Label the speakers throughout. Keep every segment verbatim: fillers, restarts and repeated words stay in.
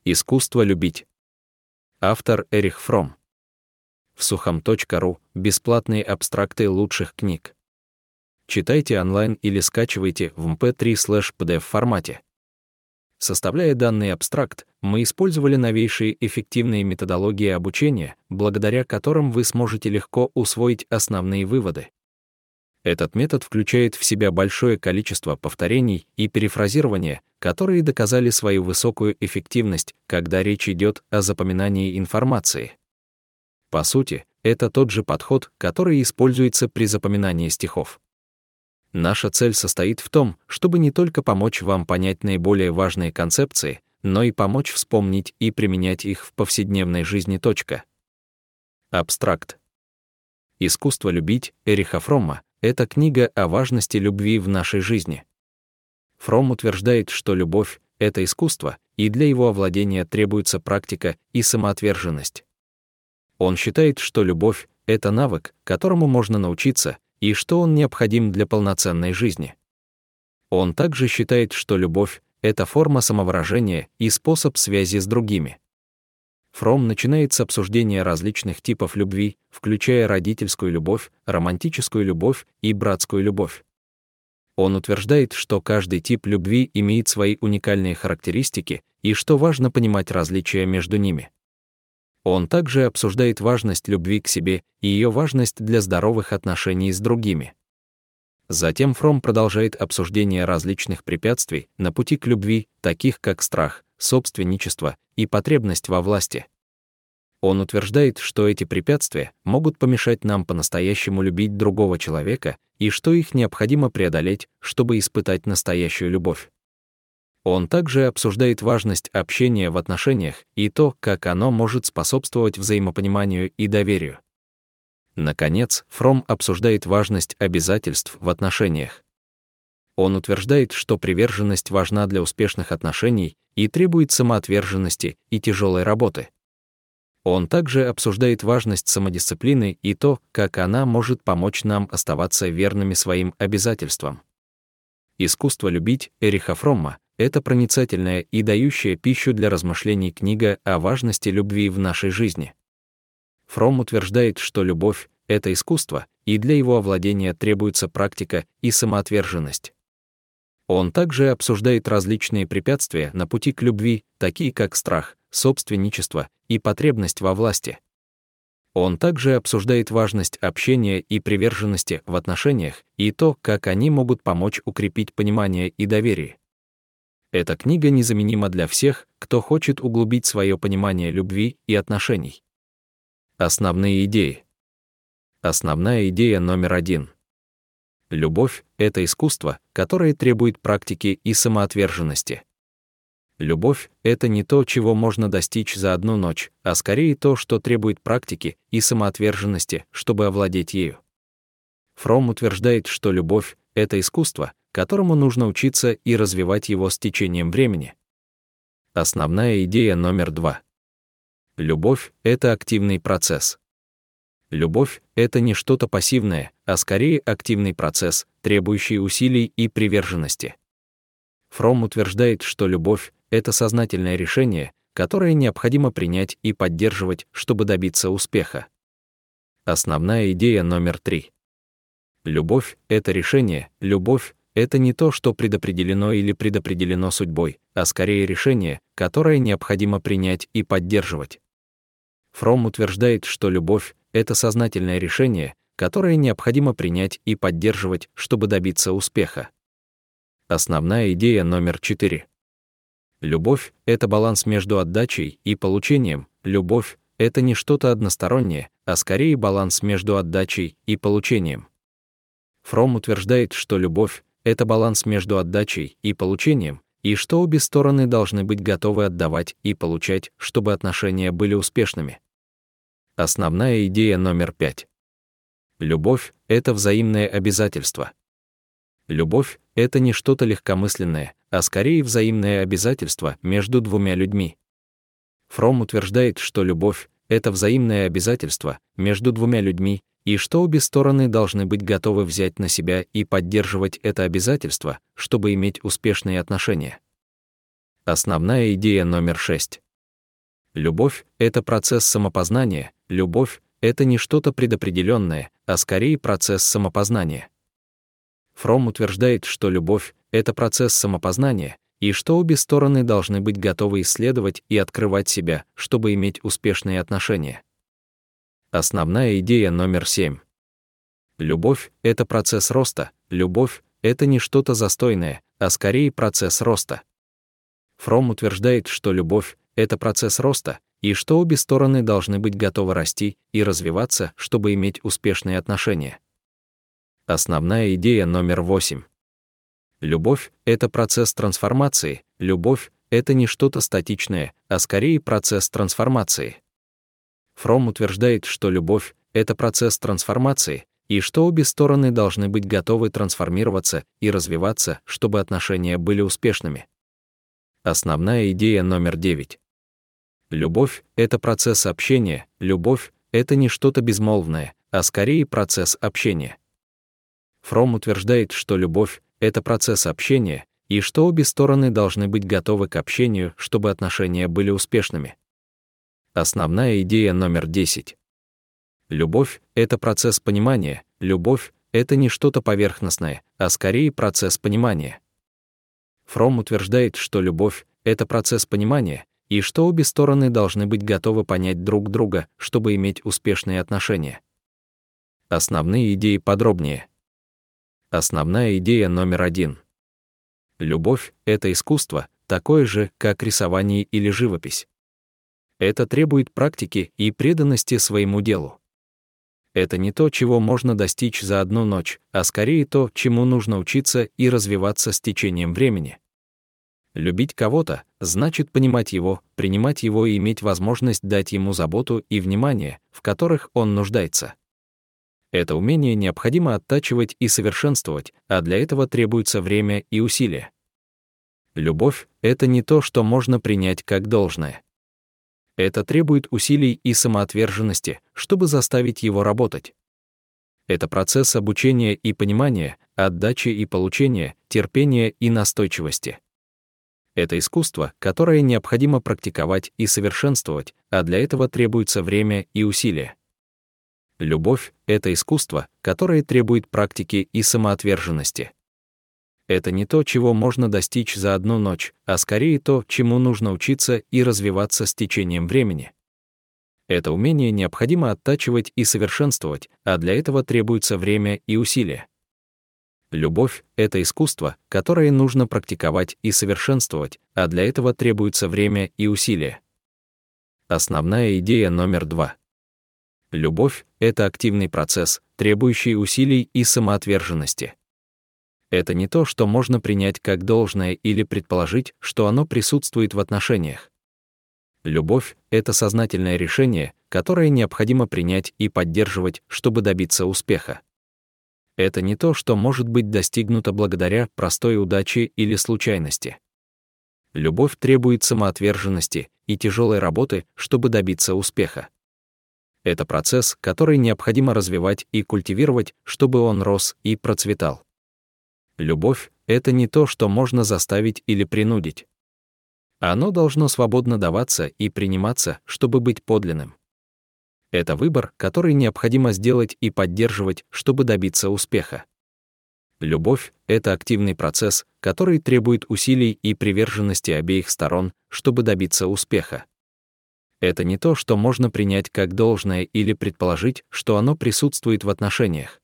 Speaker 1: Искусство любить. Автор Эрих Фромм. Всухом точка ру – бесплатные абстракты лучших книг. Читайте онлайн или скачивайте в эм пэ три слэш пи ди эф формате. Составляя данный абстракт, мы использовали новейшие эффективные методологии обучения, благодаря которым вы сможете легко усвоить основные выводы. Этот метод включает в себя большое количество повторений и перефразирования, которые доказали свою высокую эффективность, когда речь идет о запоминании информации. По сути, это тот же подход, который используется при запоминании стихов. Наша цель состоит в том, чтобы не только помочь вам понять наиболее важные концепции, но и помочь вспомнить и применять их в повседневной жизни. Абстракт. «Искусство любить» Эриха Фромма — это книга о важности любви в нашей жизни. Фромм утверждает, что любовь — это искусство, и для его овладения требуется практика и самоотверженность. Он считает, что любовь — это навык, которому можно научиться, и что он необходим для полноценной жизни. Он также считает, что любовь — это форма самовыражения и способ связи с другими. Фромм начинает с обсуждения различных типов любви, включая родительскую любовь, романтическую любовь и братскую любовь. Он утверждает, что каждый тип любви имеет свои уникальные характеристики и что важно понимать различия между ними. Он также обсуждает важность любви к себе и ее важность для здоровых отношений с другими. Затем Фромм продолжает обсуждение различных препятствий на пути к любви, таких как страх, собственничество и потребность во власти. Он утверждает, что эти препятствия могут помешать нам по-настоящему любить другого человека и что их необходимо преодолеть, чтобы испытать настоящую любовь. Он также обсуждает важность общения в отношениях и то, как оно может способствовать взаимопониманию и доверию. Наконец, Фромм обсуждает важность обязательств в отношениях. Он утверждает, что приверженность важна для успешных отношений и требует самоотверженности и тяжелой работы. Он также обсуждает важность самодисциплины и то, как она может помочь нам оставаться верными своим обязательствам. «Искусство любить» Эриха Фромма — это проницательная и дающая пищу для размышлений книга о важности любви в нашей жизни. Фромм утверждает, что любовь — это искусство, и для его овладения требуется практика и самоотверженность. Он также обсуждает различные препятствия на пути к любви, такие как страх, собственничество и потребность во власти. Он также обсуждает важность общения и приверженности в отношениях и то, как они могут помочь укрепить понимание и доверие. Эта книга незаменима для всех, кто хочет углубить свое понимание любви и отношений. Основные идеи. Основная идея номер один. Любовь — это искусство, которое требует практики и самоотверженности. Любовь — это не то, чего можно достичь за одну ночь, а скорее то, что требует практики и самоотверженности, чтобы овладеть ею. Фромм утверждает, что любовь — это искусство, которому нужно учиться и развивать его с течением времени. Основная идея номер два. Любовь — это активный процесс. Любовь — это не что-то пассивное, а скорее активный процесс, требующий усилий и приверженности. Фромм утверждает, что любовь — это сознательное решение, которое необходимо принять и поддерживать, чтобы добиться успеха. Основная идея номер три. Любовь — это решение, любовь — это не то, что предопределено или предопределено судьбой, а скорее решение, которое необходимо принять и поддерживать. Фромм утверждает, что любовь — это сознательное решение, которое необходимо принять и поддерживать, чтобы добиться успеха. Основная идея номер четыре. Любовь — это баланс между отдачей и получением. Любовь — это не что-то одностороннее, а скорее баланс между отдачей и получением. Фромм утверждает, что любовь — это баланс между отдачей и получением, и что обе стороны должны быть готовы отдавать и получать, чтобы отношения были успешными. Основная идея номер пять. Любовь — это взаимное обязательство. Любовь — это не что-то легкомысленное, а скорее взаимное обязательство между двумя людьми. Фромм утверждает, что любовь — это взаимное обязательство между двумя людьми, и что обе стороны должны быть готовы взять на себя и поддерживать это обязательство, чтобы иметь успешные отношения. Основная идея номер шесть. Любовь — это процесс самопознания, любовь — это не что-то предопределенное, а скорее процесс самопознания. Фромм утверждает, что любовь — это процесс самопознания, и что обе стороны должны быть готовы исследовать и открывать себя, чтобы иметь успешные отношения. Основная идея номер семь. Любовь — это процесс роста, любовь — это не что-то застойное, а скорее процесс роста. Фромм утверждает, что любовь — это процесс роста, и что обе стороны должны быть готовы расти и развиваться, чтобы иметь успешные отношения. Основная идея номер восемь. Любовь — это процесс трансформации, любовь — это не что-то статичное, а скорее процесс трансформации. Фромм утверждает, что любовь — это процесс трансформации, и что обе стороны должны быть готовы трансформироваться и развиваться, чтобы отношения были успешными. Основная идея номер девять. Любовь — это процесс общения, любовь — это не что-то безмолвное, а скорее процесс общения. Фромм утверждает, что любовь — это процесс общения, и что обе стороны должны быть готовы к общению, чтобы отношения были успешными. Основная идея номер десять. Любовь — это процесс понимания, любовь — это не что-то поверхностное, а скорее процесс понимания. Фромм утверждает, что любовь — это процесс понимания, и что обе стороны должны быть готовы понять друг друга, чтобы иметь успешные отношения. Основные идеи подробнее. Основная идея номер один. Любовь — это искусство, такое же, как рисование или живопись. Это требует практики и преданности своему делу. Это не то, чего можно достичь за одну ночь, а скорее то, чему нужно учиться и развиваться с течением времени. Любить кого-то — значит понимать его, принимать его и иметь возможность дать ему заботу и внимание, в которых он нуждается. Это умение необходимо оттачивать и совершенствовать, а для этого требуется время и усилия. Любовь — это не то, что можно принять как должное. Это требует усилий и самоотверженности, чтобы заставить его работать. Это процесс обучения и понимания, отдачи и получения, терпения и настойчивости. Это искусство, которое необходимо практиковать и совершенствовать, а для этого требуется время и усилия. Любовь — это искусство, которое требует практики и самоотверженности. Это не то, чего можно достичь за одну ночь, а скорее то, чему нужно учиться и развиваться с течением времени. Это умение необходимо оттачивать и совершенствовать, а для этого требуется время и усилия. Любовь — это искусство, которое нужно практиковать и совершенствовать, а для этого требуется время и усилия. Основная идея номер два. Любовь — это активный процесс, требующий усилий и самоотверженности. Это не то, что можно принять как должное или предположить, что оно присутствует в отношениях. Любовь — это сознательное решение, которое необходимо принять и поддерживать, чтобы добиться успеха. Это не то, что может быть достигнуто благодаря простой удаче или случайности. Любовь требует самоотверженности и тяжелой работы, чтобы добиться успеха. Это процесс, который необходимо развивать и культивировать, чтобы он рос и процветал. Любовь — это не то, что можно заставить или принудить. Оно должно свободно даваться и приниматься, чтобы быть подлинным. Это выбор, который необходимо сделать и поддерживать, чтобы добиться успеха. Любовь — это активный процесс, который требует усилий и приверженности обеих сторон, чтобы добиться успеха. Это не то, что можно принять как должное или предположить, что оно присутствует в отношениях.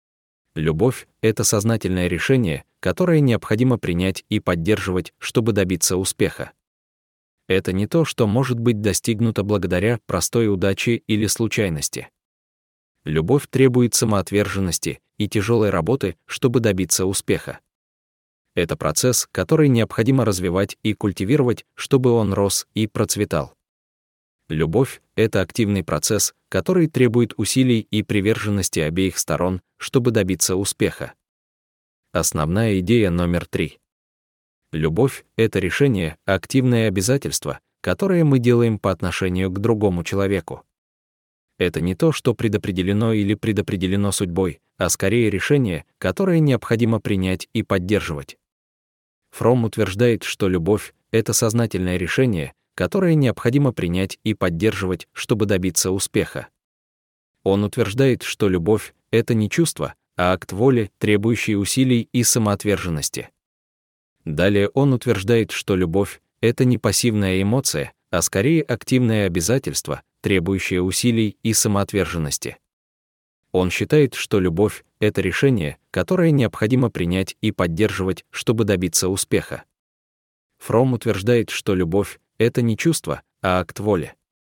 Speaker 1: Любовь — это сознательное решение, которое необходимо принять и поддерживать, чтобы добиться успеха. Это не то, что может быть достигнуто благодаря простой удаче или случайности. Любовь требует самоотверженности и тяжелой работы, чтобы добиться успеха. Это процесс, который необходимо развивать и культивировать, чтобы он рос и процветал. Любовь — это активный процесс, который требует усилий и приверженности обеих сторон, чтобы добиться успеха. Основная идея номер три. Любовь — это решение, активное обязательство, которое мы делаем по отношению к другому человеку. Это не то, что предопределено или предопределено судьбой, а скорее решение, которое необходимо принять и поддерживать. Фромм утверждает, что любовь — это сознательное решение, которое необходимо принять и поддерживать, чтобы добиться успеха. Он утверждает, что любовь — это не чувство, а акт воли, требующий усилий и самоотверженности. Далее он утверждает, что любовь — это не пассивная эмоция, а скорее активное обязательство, требующее усилий и самоотверженности. Он считает, что любовь — это решение, которое необходимо принять и поддерживать, чтобы добиться успеха. Фромм утверждает, что любовь — это не чувство, а акт воли.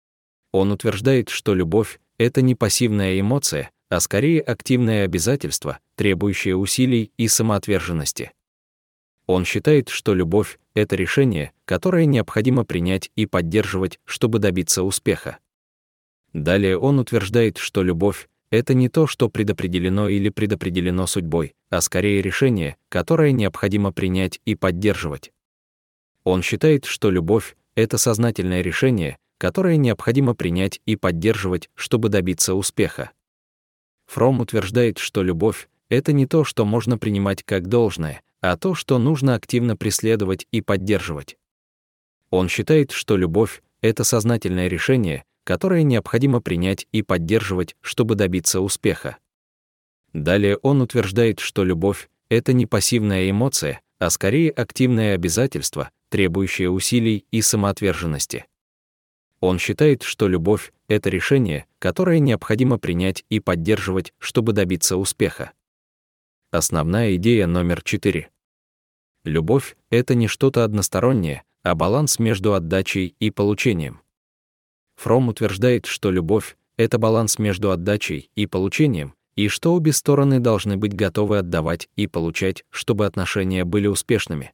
Speaker 1: Он утверждает, что любовь — это не пассивная эмоция, а скорее активное обязательство, требующее усилий и самоотверженности. Он считает, что любовь — это решение, которое необходимо принять и поддерживать, чтобы добиться успеха. Далее он утверждает, что любовь — это не то, что предопределено или предопределено судьбой, а скорее решение, которое необходимо принять и поддерживать. Он считает, что любовь — это сознательное решение, которое необходимо принять и поддерживать, чтобы добиться успеха. Фромм утверждает, что любовь — это не то, что можно принимать как должное, а то, что нужно активно преследовать и поддерживать. Он считает, что любовь — это сознательное решение, которое необходимо принять и поддерживать, чтобы добиться успеха. Далее он утверждает, что любовь — это не пассивная эмоция, а скорее активное обязательство, требующее усилий и самоотверженности. Он считает, что любовь — это решение, которое необходимо принять и поддерживать, чтобы добиться успеха. Основная идея номер четыре. Любовь — это не что-то одностороннее, а баланс между отдачей и получением. Фромм утверждает, что любовь — это баланс между отдачей и получением, и что обе стороны должны быть готовы отдавать и получать, чтобы отношения были успешными.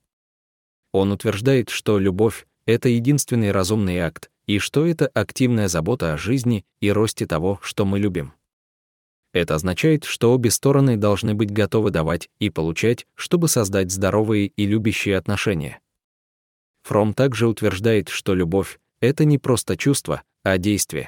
Speaker 1: Он утверждает, что любовь — это единственный разумный акт, и что это активная забота о жизни и росте того, что мы любим. Это означает, что обе стороны должны быть готовы давать и получать, чтобы создать здоровые и любящие отношения. Фромм также утверждает, что любовь — это не просто чувство, а действие.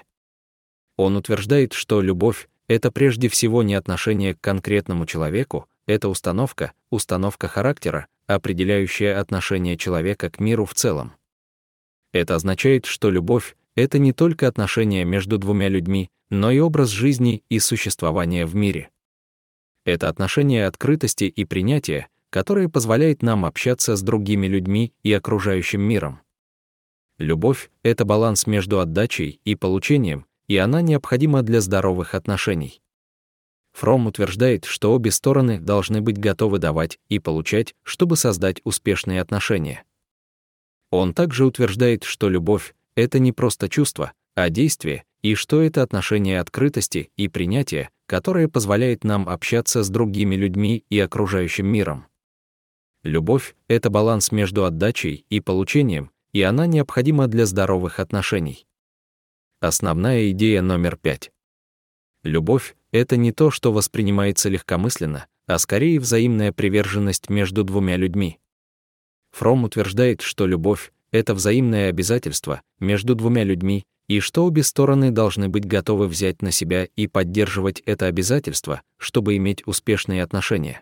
Speaker 1: Он утверждает, что любовь — это прежде всего не отношение к конкретному человеку, это установка, установка характера, определяющая отношение человека к миру в целом. Это означает, что любовь — это не только отношения между двумя людьми, но и образ жизни и существования в мире. Это отношение открытости и принятия, которое позволяет нам общаться с другими людьми и окружающим миром. Любовь — это баланс между отдачей и получением, и она необходима для здоровых отношений. Фромм утверждает, что обе стороны должны быть готовы давать и получать, чтобы создать успешные отношения. Он также утверждает, что любовь — это не просто чувство, а действие, и что это отношение открытости и принятия, которое позволяет нам общаться с другими людьми и окружающим миром. Любовь — это баланс между отдачей и получением, и она необходима для здоровых отношений. Основная идея номер пять. Любовь — это не то, что воспринимается легкомысленно, а скорее взаимная приверженность между двумя людьми. Фромм утверждает, что любовь — это взаимное обязательство между двумя людьми, и что обе стороны должны быть готовы взять на себя и поддерживать это обязательство, чтобы иметь успешные отношения.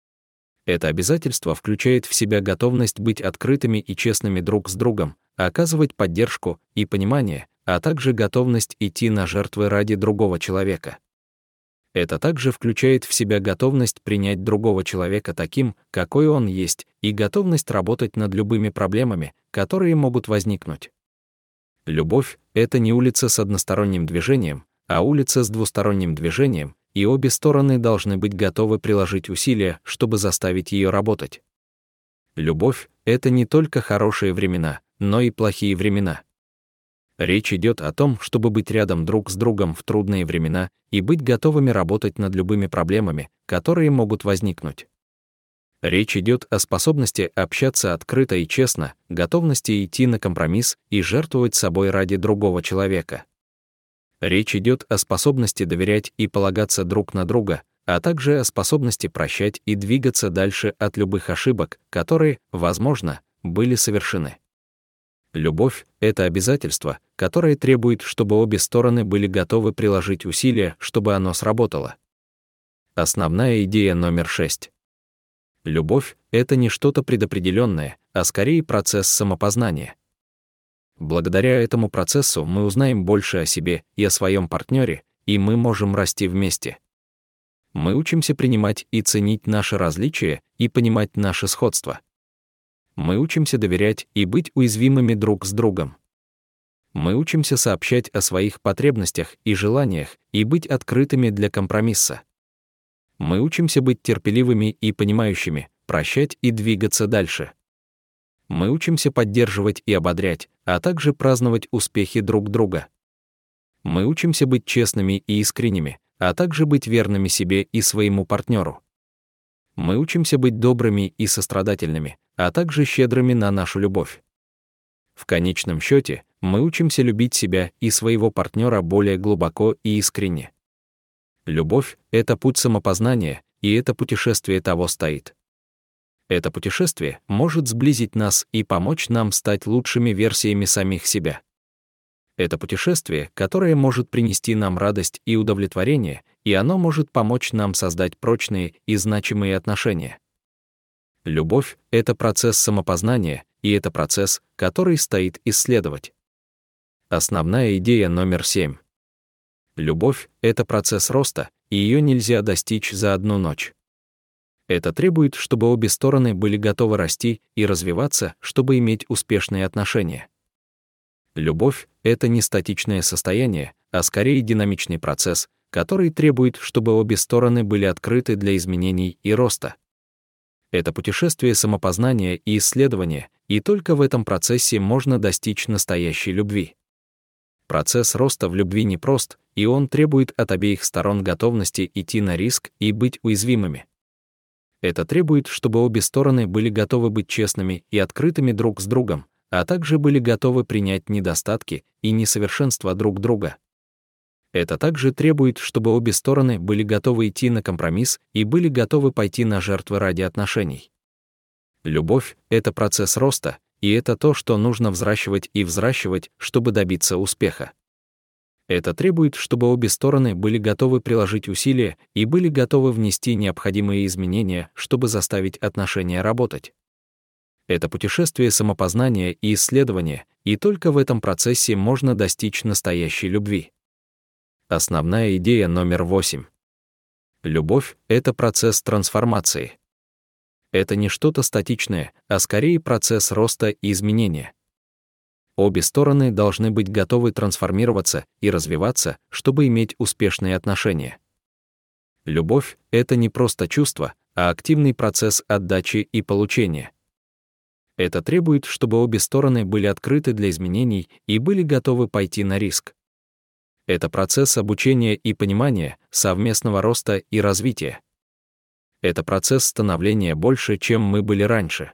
Speaker 1: Это обязательство включает в себя готовность быть открытыми и честными друг с другом, оказывать поддержку и понимание, а также готовность идти на жертвы ради другого человека. Это также включает в себя готовность принять другого человека таким, какой он есть, и готовность работать над любыми проблемами, которые могут возникнуть. Любовь — это не улица с односторонним движением, а улица с двусторонним движением, и обе стороны должны быть готовы приложить усилия, чтобы заставить ее работать. Любовь — это не только хорошие времена, но и плохие времена. Речь идет о том, чтобы быть рядом друг с другом в трудные времена и быть готовыми работать над любыми проблемами, которые могут возникнуть. Речь идет о способности общаться открыто и честно, готовности идти на компромисс и жертвовать собой ради другого человека. Речь идет о способности доверять и полагаться друг на друга, а также о способности прощать и двигаться дальше от любых ошибок, которые, возможно, были совершены. Любовь — это обязательство, которое требует, чтобы обе стороны были готовы приложить усилия, чтобы оно сработало. Основная идея номер шесть. Любовь — это не что-то предопределенное, а скорее процесс самопознания. Благодаря этому процессу мы узнаем больше о себе и о своем партнере, и мы можем расти вместе. Мы учимся принимать и ценить наши различия и понимать наше сходство. Мы учимся доверять и быть уязвимыми друг с другом. Мы учимся сообщать о своих потребностях и желаниях и быть открытыми для компромисса. Мы учимся быть терпеливыми и понимающими, прощать и двигаться дальше. Мы учимся поддерживать и ободрять, а также праздновать успехи друг друга. Мы учимся быть честными и искренними, а также быть верными себе и своему партнеру. Мы учимся быть добрыми и сострадательными, а также щедрыми на нашу любовь. В конечном счете, мы учимся любить себя и своего партнера более глубоко и искренне. Любовь — это путь самопознания, и это путешествие того стоит. Это путешествие может сблизить нас и помочь нам стать лучшими версиями самих себя. Это путешествие, которое может принести нам радость и удовлетворение, и оно может помочь нам создать прочные и значимые отношения. Любовь — это процесс самопознания, и это процесс, который стоит исследовать. Основная идея номер семь. Любовь — это процесс роста, и ее нельзя достичь за одну ночь. Это требует, чтобы обе стороны были готовы расти и развиваться, чтобы иметь успешные отношения. Любовь — это не статичное состояние, а скорее динамичный процесс, который требует, чтобы обе стороны были открыты для изменений и роста. Это путешествие самопознания и исследования, и только в этом процессе можно достичь настоящей любви. Процесс роста в любви непрост, и он требует от обеих сторон готовности идти на риск и быть уязвимыми. Это требует, чтобы обе стороны были готовы быть честными и открытыми друг с другом, а также были готовы принять недостатки и несовершенства друг друга. Это также требует, чтобы обе стороны были готовы идти на компромисс и были готовы пойти на жертвы ради отношений. Любовь — это процесс роста, и это то, что нужно взращивать и взращивать, чтобы добиться успеха. Это требует, чтобы обе стороны были готовы приложить усилия и были готовы внести необходимые изменения, чтобы заставить отношения работать. Это путешествие самопознания и исследования, и только в этом процессе можно достичь настоящей любви. Основная идея номер восемь. Любовь — это процесс трансформации. Это не что-то статичное, а скорее процесс роста и изменения. Обе стороны должны быть готовы трансформироваться и развиваться, чтобы иметь успешные отношения. Любовь — это не просто чувство, а активный процесс отдачи и получения. Это требует, чтобы обе стороны были открыты для изменений и были готовы пойти на риск. Это процесс обучения и понимания, совместного роста и развития. Это процесс становления больше, чем мы были раньше.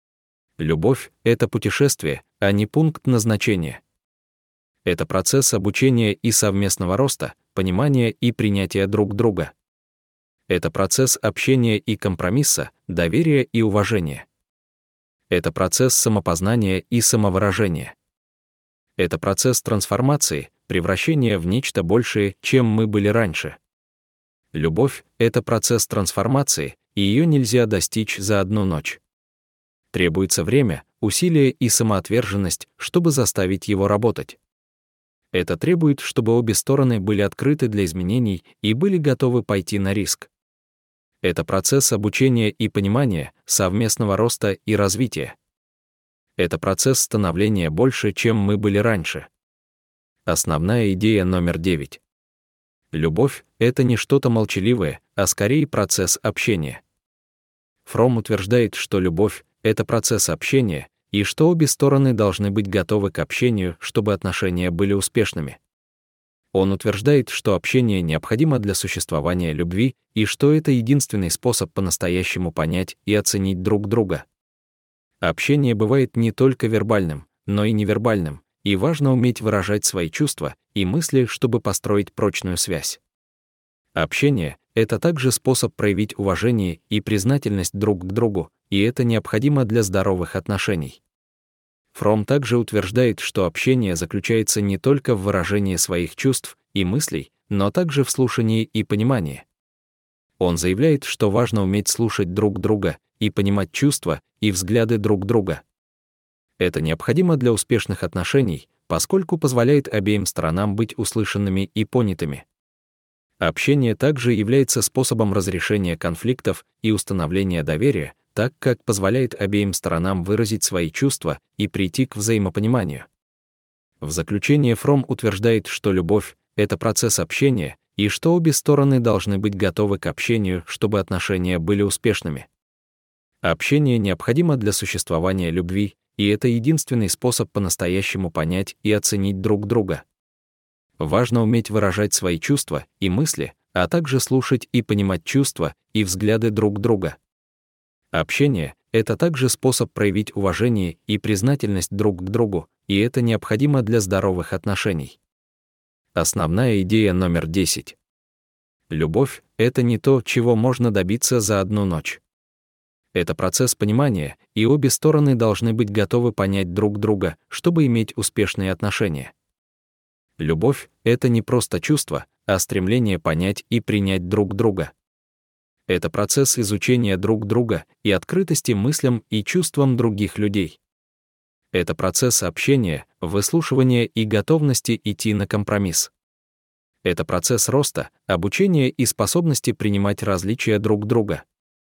Speaker 1: Любовь — это путешествие, а не пункт назначения. Это процесс обучения и совместного роста, понимания и принятия друг друга. Это процесс общения и компромисса, доверия и уважения. Это процесс самопознания и самовыражения. Это процесс трансформации, превращения в нечто большее, чем мы были раньше. Любовь — это процесс трансформации, и ее нельзя достичь за одну ночь. Требуется время, усилия и самоотверженность, чтобы заставить его работать. Это требует, чтобы обе стороны были открыты для изменений и были готовы пойти на риск. Это процесс обучения и понимания, совместного роста и развития. Это процесс становления больше, чем мы были раньше. Основная идея номер девять. Любовь — это не что-то молчаливое, а скорее процесс общения. Фромм утверждает, что любовь — это процесс общения, и что обе стороны должны быть готовы к общению, чтобы отношения были успешными. Он утверждает, что общение необходимо для существования любви и что это единственный способ по-настоящему понять и оценить друг друга. Общение бывает не только вербальным, но и невербальным, и важно уметь выражать свои чувства и мысли, чтобы построить прочную связь. Общение — это также способ проявить уважение и признательность друг к другу, и это необходимо для здоровых отношений. Фромм также утверждает, что общение заключается не только в выражении своих чувств и мыслей, но также в слушании и понимании. Он заявляет, что важно уметь слушать друг друга и понимать чувства и взгляды друг друга. Это необходимо для успешных отношений, поскольку позволяет обеим сторонам быть услышанными и понятыми. Общение также является способом разрешения конфликтов и установления доверия, так как позволяет обеим сторонам выразить свои чувства и прийти к взаимопониманию. В заключение Фромм утверждает, что любовь — это процесс общения, и что обе стороны должны быть готовы к общению, чтобы отношения были успешными. Общение необходимо для существования любви, и это единственный способ по-настоящему понять и оценить друг друга. Важно уметь выражать свои чувства и мысли, а также слушать и понимать чувства и взгляды друг друга. Общение — это также способ проявить уважение и признательность друг к другу, и это необходимо для здоровых отношений. Основная идея номер десять. Любовь — это не то, чего можно добиться за одну ночь. Это процесс понимания, и обе стороны должны быть готовы понять друг друга, чтобы иметь успешные отношения. Любовь — это не просто чувство, а стремление понять и принять друг друга. Это процесс изучения друг друга и открытости мыслям и чувствам других людей. Это процесс общения, выслушивания и готовности идти на компромисс. Это процесс роста, обучения и способности принимать различия друг друга.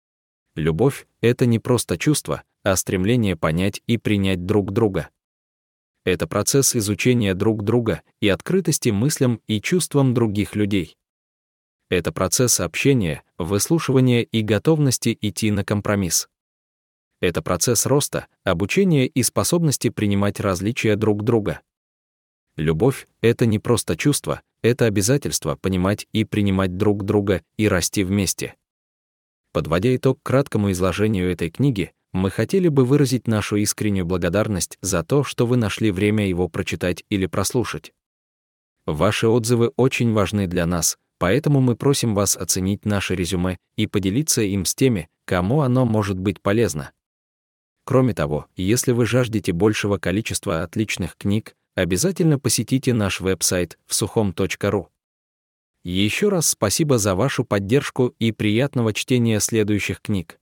Speaker 1: Любовь — это не просто чувство, а стремление понять и принять друг друга. Это процесс изучения друг друга и открытости мыслям и чувствам других людей. Это процесс общения, выслушивания и готовности идти на компромисс. Это процесс роста, обучения и способности принимать различия друг друга. Любовь — это не просто чувство, это обязательство понимать и принимать друг друга и расти вместе. Подводя итог к краткому изложению этой книги, мы хотели бы выразить нашу искреннюю благодарность за то, что вы нашли время его прочитать или прослушать. Ваши отзывы очень важны для нас, поэтому мы просим вас оценить наше резюме и поделиться им с теми, кому оно может быть полезно. Кроме того, если вы жаждете большего количества отличных книг, обязательно посетите наш веб-сайт всухом точка ру. Еще раз спасибо за вашу поддержку и приятного чтения следующих книг.